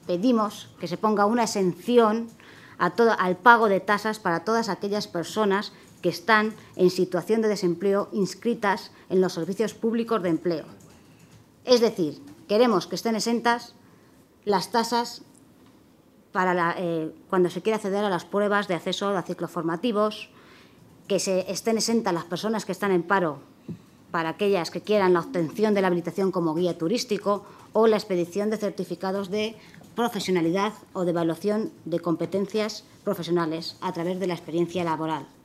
pedimos que se ponga una exención al pago de tasas para todas aquellas personas que están en situación de desempleo inscritas en los servicios públicos de empleo. Es decir, queremos que estén exentas las tasas para cuando se quiere acceder a las pruebas de acceso a ciclos formativos, que estén exentas las personas que están en paro para aquellas que quieran la obtención de la habilitación como guía turístico o la expedición de certificados de profesionalidad o de evaluación de competencias profesionales a través de la experiencia laboral.